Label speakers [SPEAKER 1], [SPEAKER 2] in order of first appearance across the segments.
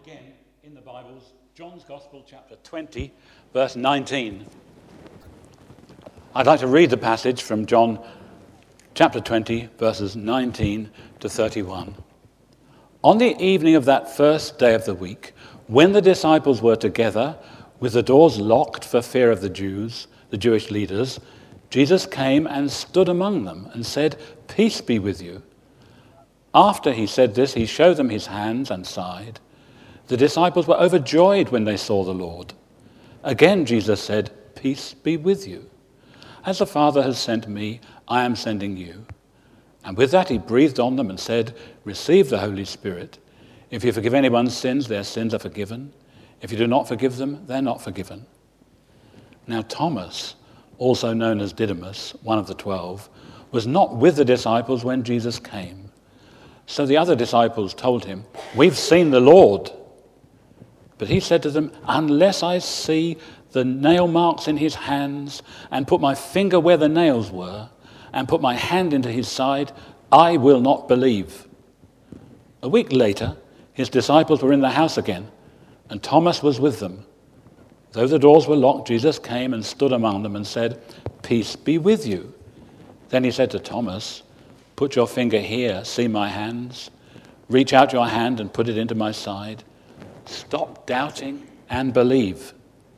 [SPEAKER 1] again in the Bibles, John's Gospel, chapter 20, verse 19. I'd like to read the passage from John chapter 20, verses 19 to 31. On the evening of that first day of the week, when the disciples were together, with the doors locked for fear of the Jews, the Jewish leaders, Jesus came and stood among them and said, "Peace be with you." After he said this, he showed them his hands and side. The disciples were overjoyed when they saw the Lord. Again Jesus said, "Peace be with you. As the Father has sent me, I am sending you." And with that he breathed on them and said, "Receive the Holy Spirit. If you forgive anyone's sins, their sins are forgiven. If you do not forgive them, they're not forgiven." Now Thomas, also known as Didymus, one of the 12, was not with the disciples when Jesus came. So the other disciples told him, "We've seen the Lord." But he said to them, "Unless I see the nail marks in his hands and put my finger where the nails were and put my hand into his side, I will not believe." A week later, his disciples were in the house again, and Thomas was with them. Though the doors were locked, Jesus came and stood among them and said, "Peace be with you." Then he said to Thomas, "Put your finger here, see my hands. Reach out your hand and put it into my side. Stop doubting and believe."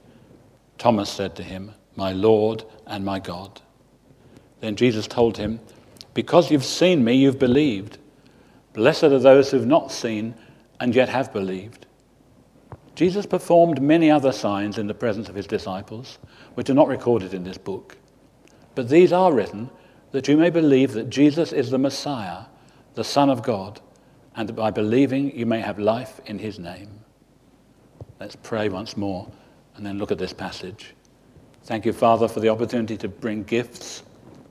[SPEAKER 1] Thomas said to him, "My Lord and my God." Then Jesus told him, "Because you've seen me, you've believed. Blessed are those who've not seen and yet have believed." Jesus performed many other signs in the presence of his disciples, which are not recorded in this book. But these are written that you may believe that Jesus is the Messiah, the Son of God, and that by believing you may have life in his name. Let's pray once more and then look at this passage. Thank you, Father, for the opportunity to bring gifts.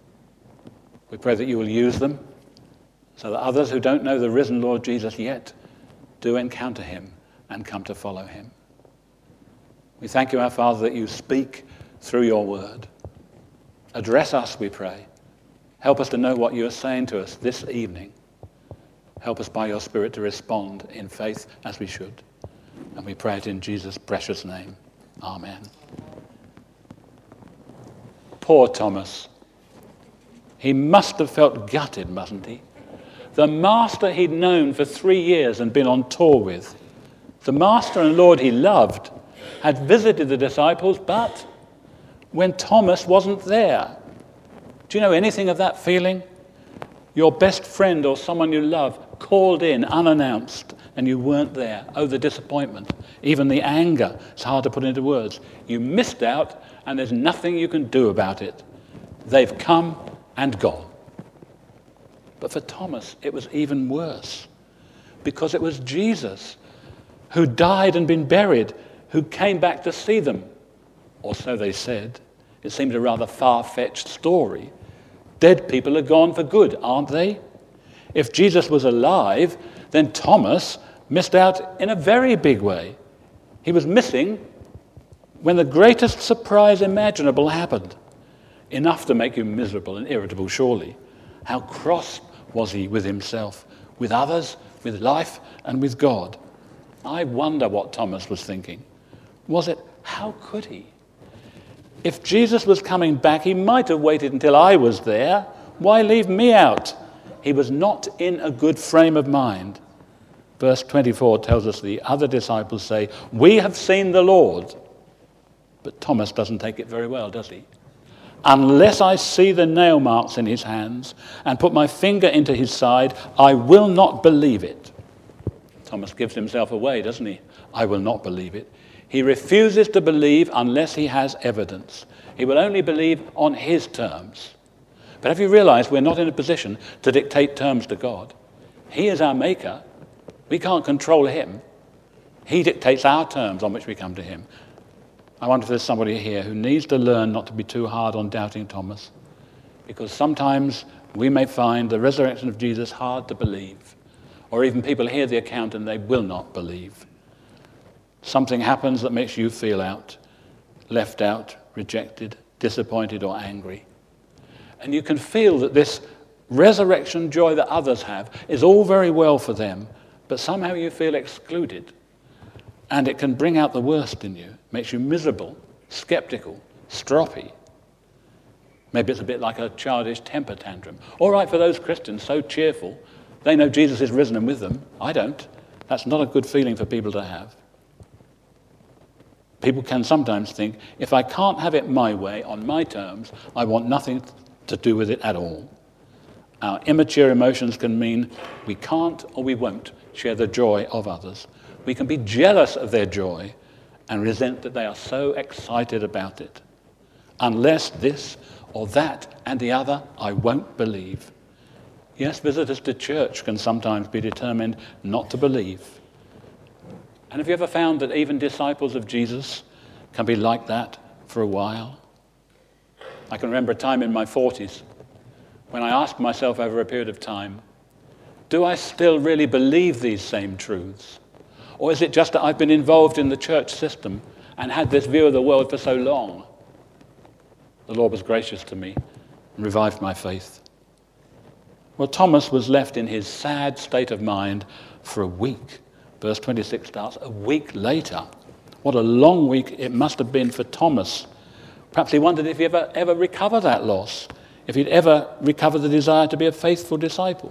[SPEAKER 1] We pray that you will use them so that others who don't know the risen Lord Jesus yet do encounter him and come to follow him. We thank you, our Father, that you speak through your word. Address us, we pray. Help us to know what you are saying to us this evening. Help us by your Spirit to respond in faith as we should. And we pray it in Jesus' precious name. Amen. Poor Thomas. He must have felt gutted, mustn't he? The master he'd known for 3 years and been on tour with, the master and Lord he loved, had visited the disciples, but when Thomas wasn't there. Do you know anything of that feeling? Your best friend or someone you love called in unannounced and you weren't there. Oh, the disappointment, even the anger. It's hard to put into words. You missed out and there's nothing you can do about it. They've come and gone. But for Thomas, it was even worse because it was Jesus who died and been buried, who came back to see them. Or so they said. It seemed a rather far-fetched story. Dead people are gone for good, aren't they? If Jesus was alive, then Thomas missed out in a very big way. He was missing when the greatest surprise imaginable happened. Enough to make you miserable and irritable, surely. How cross was he with himself, with others, with life, and with God? I wonder what Thomas was thinking. Was it, how could he? If Jesus was coming back, he might have waited until I was there. Why leave me out? He was not in a good frame of mind. Verse 24 tells us the other disciples say, "We have seen the Lord." But Thomas doesn't take it very well, does he? "Unless I see the nail marks in his hands and put my finger into his side, I will not believe it." Thomas gives himself away, doesn't he? I will not believe it. He refuses to believe unless he has evidence. He will only believe on his terms. But have you realized we're not in a position to dictate terms to God? He is our maker. We can't control him. He dictates our terms on which we come to him. I wonder if there's somebody here who needs to learn not to be too hard on doubting Thomas, because sometimes we may find the resurrection of Jesus hard to believe, or even people hear the account and they will not believe. Something happens that makes you feel left out, rejected, disappointed, or angry. And you can feel that this resurrection joy that others have is all very well for them, but somehow you feel excluded. And it can bring out the worst in you. Makes you miserable, skeptical, stroppy. Maybe it's a bit like a childish temper tantrum. All right for those Christians, so cheerful. They know Jesus is risen and with them. I don't. That's not a good feeling for people to have. People can sometimes think, if I can't have it my way, on my terms, I want nothing to do with it at all. Our immature emotions can mean we can't or we won't share the joy of others. We can be jealous of their joy and resent that they are so excited about it. Unless this or that and the other, I won't believe. Yes, visitors to church can sometimes be determined not to believe. And have you ever found that even disciples of Jesus can be like that for a while? I can remember a time in my 40s when I asked myself over a period of time, do I still really believe these same truths? Or is it just that I've been involved in the church system and had this view of the world for so long? The Lord was gracious to me and revived my faith. Well, Thomas was left in his sad state of mind for a week. Verse 26 starts, a week later. What a long week it must have been for Thomas. Perhaps he wondered if he'd ever recover that loss, if he'd ever recover the desire to be a faithful disciple.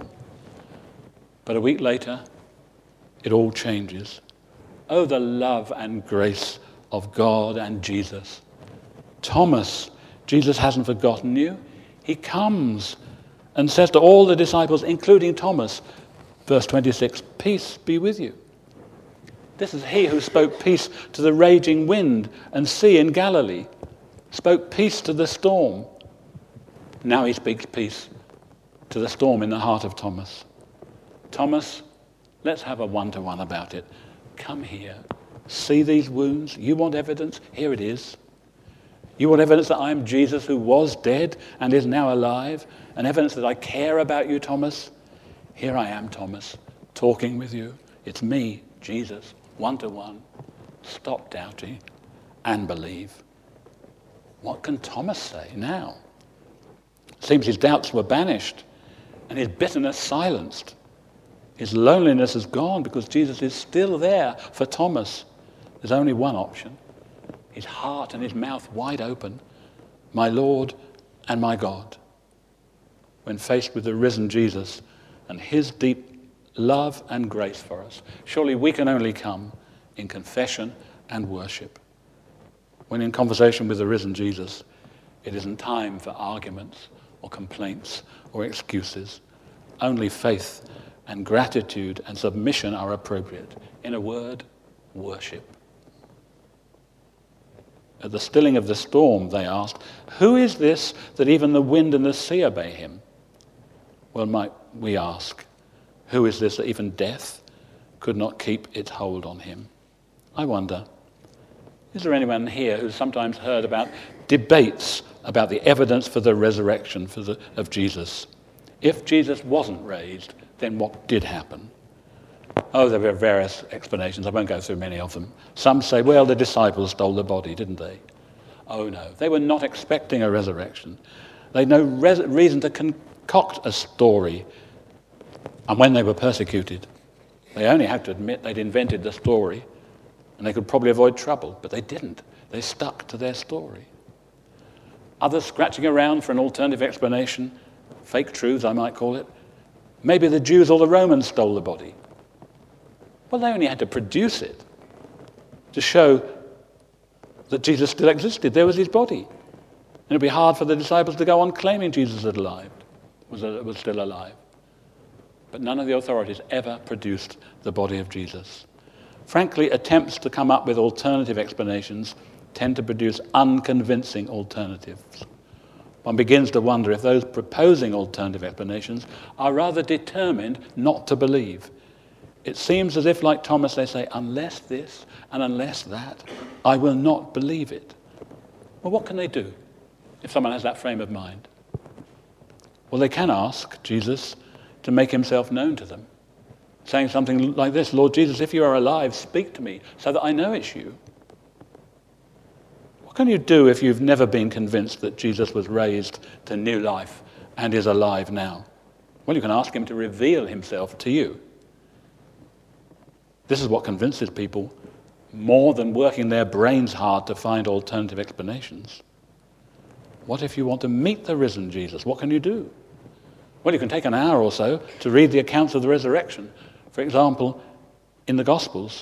[SPEAKER 1] But a week later, it all changes. Oh, the love and grace of God and Jesus. Thomas, Jesus hasn't forgotten you. He comes and says to all the disciples, including Thomas, verse 26, peace be with you. This is he who spoke peace to the raging wind and sea in Galilee, spoke peace to the storm. Now he speaks peace to the storm in the heart of Thomas. Thomas, let's have a one-to-one about it. Come here. See these wounds? You want evidence? Here it is. You want evidence that I am Jesus who was dead and is now alive? And evidence that I care about you, Thomas? Here I am, Thomas, talking with you. It's me, Jesus, one-to-one. Stop doubting and believe. What can Thomas say now? It seems his doubts were banished and his bitterness silenced. His loneliness is gone because Jesus is still there for Thomas. There's only one option. His heart and his mouth wide open. My Lord and my God. When faced with the risen Jesus and his deep love and grace for us, surely we can only come in confession and worship. When in conversation with the risen Jesus, it isn't time for arguments or complaints or excuses. Only faith and gratitude and submission are appropriate. In a word, worship. At the stilling of the storm, they asked, who is this that even the wind and the sea obey him? Well, might we ask, who is this that even death could not keep its hold on him? I wonder, is there anyone here who's sometimes heard about debates about the evidence for the resurrection of Jesus? If Jesus wasn't raised, then what did happen? Oh, there were various explanations. I won't go through many of them. Some say, well, the disciples stole the body, didn't they? Oh, no. They were not expecting a resurrection. They had no reason to concoct a story. And when they were persecuted, they only had to admit they'd invented the story, and they could probably avoid trouble. But they didn't. They stuck to their story. Others scratching around for an alternative explanation, fake truths, I might call it. Maybe the Jews or the Romans stole the body. Well, they only had to produce it to show that Jesus still existed. There was his body. And it would be hard for the disciples to go on claiming Jesus was still alive. But none of the authorities ever produced the body of Jesus. Frankly, attempts to come up with alternative explanations tend to produce unconvincing alternatives. One begins to wonder if those proposing alternative explanations are rather determined not to believe. It seems as if, like Thomas, they say, unless this and unless that, I will not believe it. Well, what can they do if someone has that frame of mind? Well, they can ask Jesus to make himself known to them, saying something like this, Lord Jesus, if you are alive, speak to me so that I know it's you. What can you do if you've never been convinced that Jesus was raised to new life and is alive now? Well, you can ask him to reveal himself to you. This is what convinces people more than working their brains hard to find alternative explanations. What if you want to meet the risen Jesus? What can you do? Well, you can take an hour or so to read the accounts of the resurrection. For example, in the Gospels,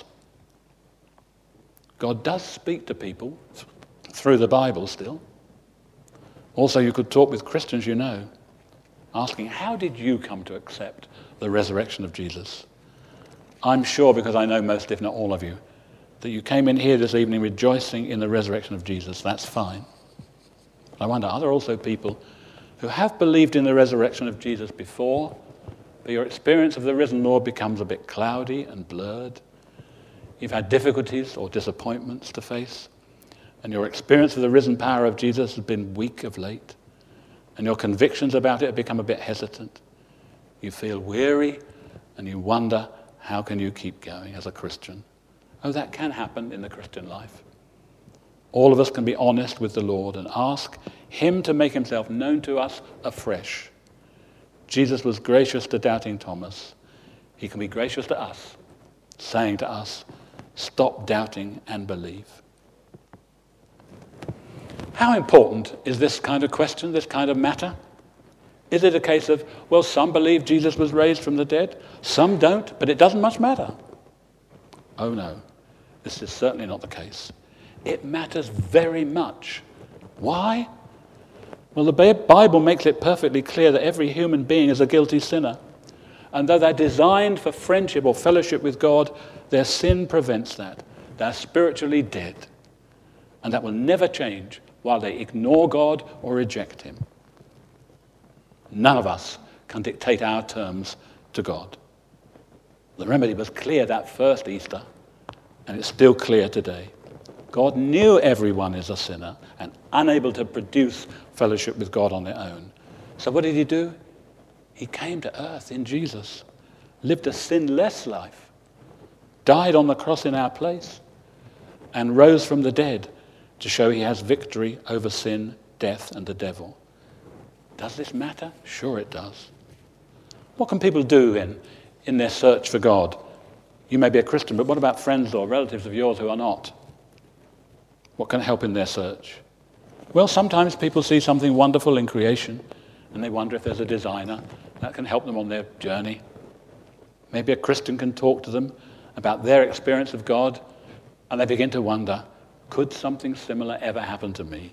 [SPEAKER 1] God does speak to people through the Bible still. Also, you could talk with Christians you know, asking, how did you come to accept the resurrection of Jesus? I'm sure, because I know most, if not all of you, that you came in here this evening rejoicing in the resurrection of Jesus. That's fine. I wonder, are there also people who have believed in the resurrection of Jesus before, but your experience of the risen Lord becomes a bit cloudy and blurred? You've had difficulties or disappointments to face, and your experience of the risen power of Jesus has been weak of late, and your convictions about it have become a bit hesitant. You feel weary, and you wonder, how can you keep going as a Christian? Oh, that can happen in the Christian life. All of us can be honest with the Lord and ask him to make himself known to us afresh. Jesus was gracious to doubting Thomas. He can be gracious to us, saying to us, stop doubting and believe. How important is this kind of question, this kind of matter? Is it a case of, well, some believe Jesus was raised from the dead, some don't, but it doesn't much matter? Oh no, this is certainly not the case. It matters very much. Why? Well, the Bible makes it perfectly clear that every human being is a guilty sinner. And though they're designed for friendship or fellowship with God, their sin prevents that. They're spiritually dead. And that will never change while they ignore God or reject him. None of us can dictate our terms to God. The remedy was clear that first Easter, and it's still clear today. God knew everyone is a sinner and unable to produce fellowship with God on their own. So what did he do? He came to earth in Jesus, lived a sinless life, died on the cross in our place, and rose from the dead to show he has victory over sin, death, and the devil. Does this matter? Sure it does. What can people do in their search for God? You may be a Christian, but what about friends or relatives of yours who are not? What can help in their search? Well, sometimes people see something wonderful in creation, and they wonder if there's a designer that can help them on their journey. Maybe a Christian can talk to them about their experience of God, and they begin to wonder, could something similar ever happen to me?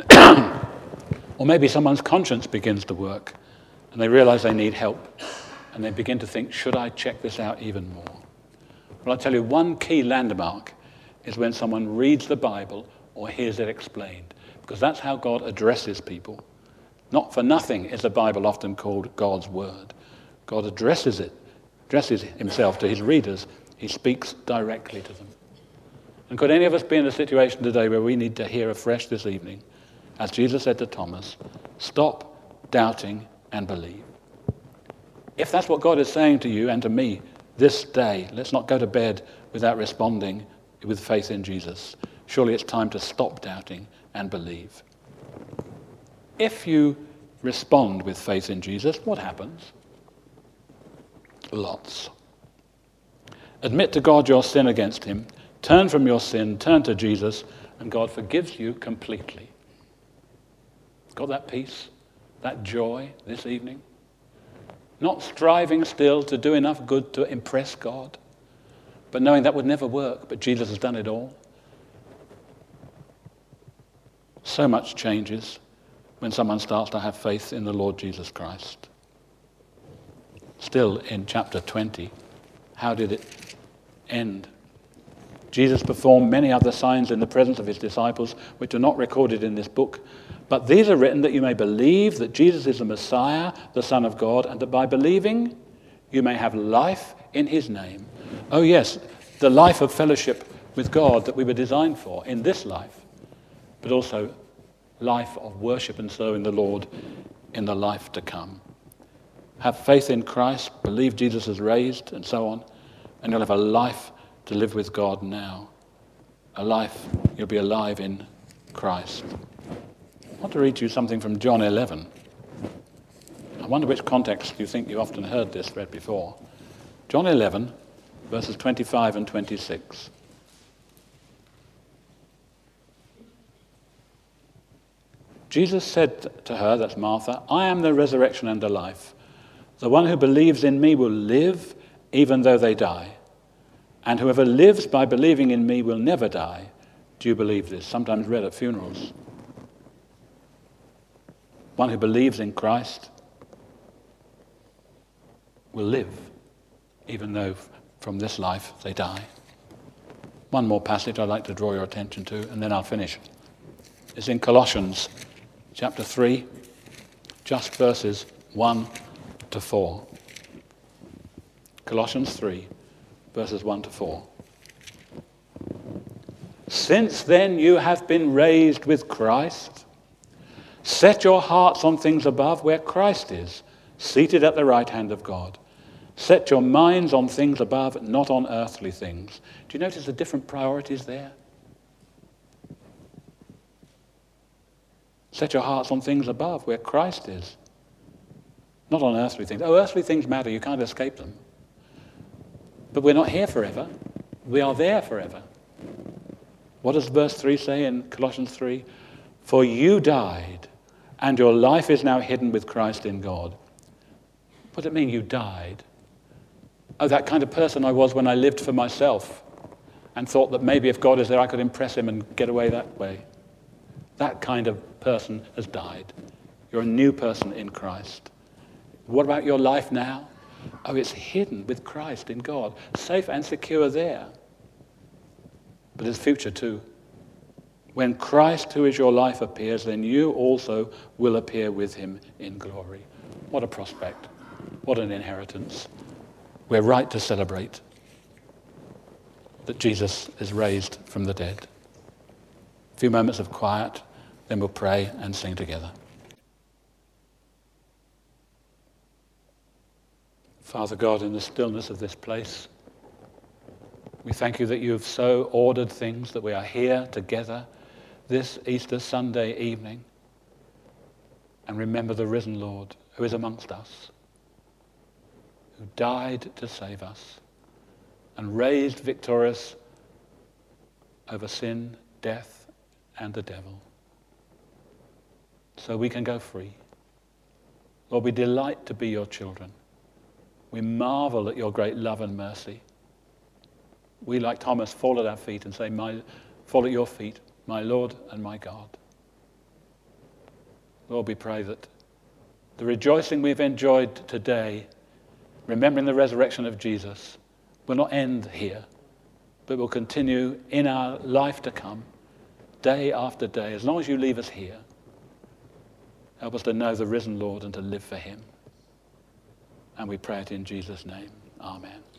[SPEAKER 1] Or maybe someone's conscience begins to work, and they realize they need help, and they begin to think, should I check this out even more? Well, I'll tell you, one key landmark is when someone reads the Bible or hears it explained, because that's how God addresses people. Not for nothing is the Bible often called God's Word. God addresses himself to his readers. He speaks directly to them. And could any of us be in a situation today where we need to hear afresh this evening, as Jesus said to Thomas, stop doubting and believe? If that's what God is saying to you and to me this day, let's not go to bed without responding with faith in Jesus. Surely it's time to stop doubting and believe. If you respond with faith in Jesus, what happens? Lots. Admit to God your sin against him, turn from your sin, turn to Jesus, and God forgives you completely. Got that peace, that joy this evening? Not striving still to do enough good to impress God, but knowing that would never work, but Jesus has done it all. So much changes when someone starts to have faith in the Lord Jesus Christ. Still in chapter 20, how did it end? Jesus performed many other signs in the presence of his disciples, which are not recorded in this book. But these are written that you may believe that Jesus is the Messiah, the Son of God, and that by believing you may have life in his name. Oh yes, the life of fellowship with God that we were designed for in this life, but also life of worship and serving the Lord in the life to come. Have faith in Christ, believe Jesus is raised, and so on, and you'll have a life to live with God now. A life, you'll be alive in Christ. I want to read you something from John 11. I wonder which context you think you often heard this read before. John 11, verses 25 and 26. Jesus said to her, that's Martha, I am the resurrection and the life. The one who believes in me will live even though they die. And whoever lives by believing in me will never die. Do you believe this? Sometimes read at funerals. One who believes in Christ will live even though from this life they die. One more passage I'd like to draw your attention to, and then I'll finish. It's in Colossians chapter 3, just verses 1 to 4. Colossians 3, verses 1 to 4. Since then you have been raised with Christ. Set your hearts on things above where Christ is, seated at the right hand of God. Set your minds on things above, not on earthly things. Do you notice the different priorities there? Set your hearts on things above where Christ is, not on earthly things. Oh, earthly things matter. You can't escape them. But we're not here forever. We are there forever. What does verse 3 say in Colossians 3? For you died, and your life is now hidden with Christ in God. What does it mean you died? Oh, that kind of person I was when I lived for myself and thought that maybe if God is there I could impress him and get away that way. That kind of person has died. You're a new person in Christ. What about your life now? Oh, it's hidden with Christ in God, safe and secure there. But there's future too. When Christ, who is your life, appears, then you also will appear with him in glory. What a prospect. What an inheritance. We're right to celebrate that Jesus is raised from the dead. A few moments of quiet, then we'll pray and sing together. Father God, in the stillness of this place, we thank you that you have so ordered things that we are here together this Easter Sunday evening and remember the risen Lord who is amongst us, who died to save us and raised victorious over sin, death, and the devil. So we can go free. Lord, we delight to be your children. We marvel at your great love and mercy. We, like Thomas, fall at our feet and say, fall at your feet, my Lord and my God. Lord, we pray that the rejoicing we've enjoyed today, remembering the resurrection of Jesus, will not end here, but will continue in our life to come, day after day, as long as you leave us here. Help us to know the risen Lord and to live for him. And we pray it in Jesus' name. Amen.